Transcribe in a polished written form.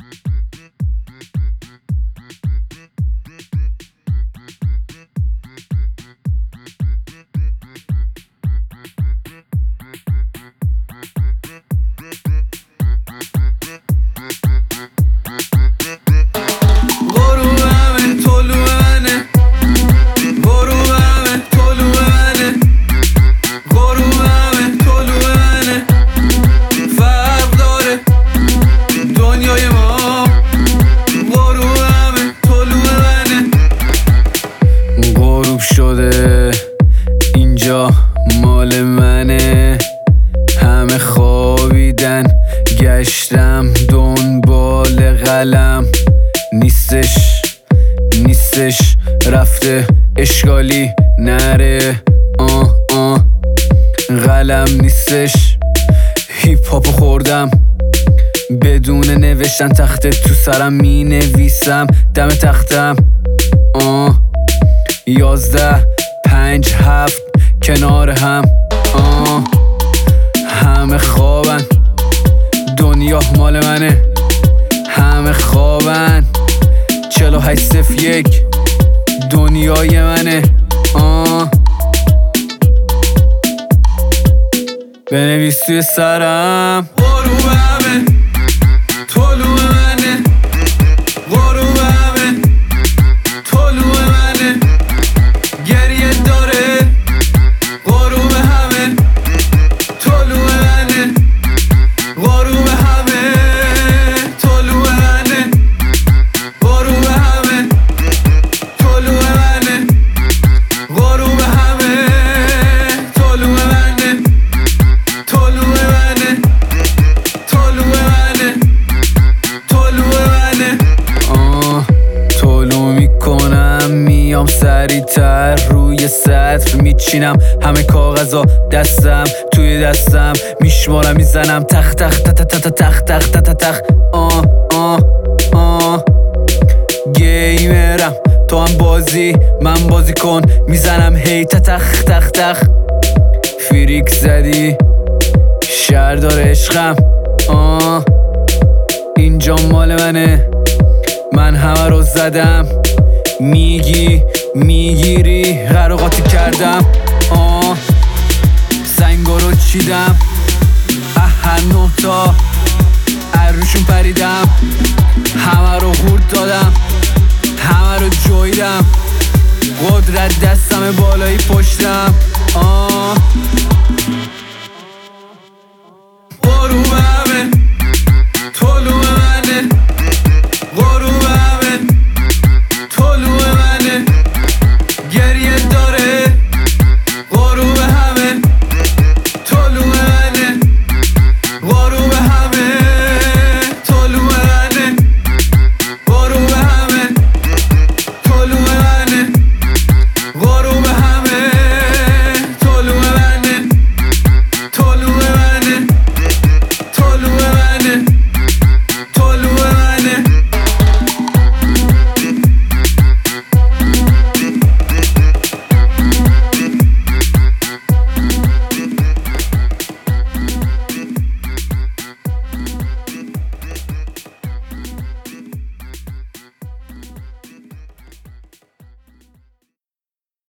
شده اینجا مال منه، همه خوابیدن گشتم دنبال قلم، نیستش رفته اشکالی نره، قلم نیستش، هیپ هاپو خوردم بدون نوشتن، تخته تو سرم می نویسم دم تختم 11 5 7 کنار هم، همه خوابن دنیا مال منه، همه خوابن 4801 دنیای منه، بنویس توی سرم غروب همه طلوع منه، غروب همه طلوع منه، گریه داره غروب همه طلوع منه، غروب همه طلوع منه، غروب همه طلوع منه، غروب همه طلوع منه، طلوع منه طلوع منه طلوع منه، طلوع میکنم میام سریعتر روی سطر میچینم همه کاغذا دستم توی دستم میشمارم میزنم تخ تخ تخ تخ تخ تخ تخ تخ گیمرم تو هم بازی من بازی کن میزنم هی تخ تخ تخ فریک زدی شهر داره عشقم اینجا مال منه من همه رو زدم میگیری غرقاتی کردم سنگا رو چیدم هر 9 تا روشون پریدم همه رو خورد دادم همه رو جویدم قدرت دستم بالایی پشتم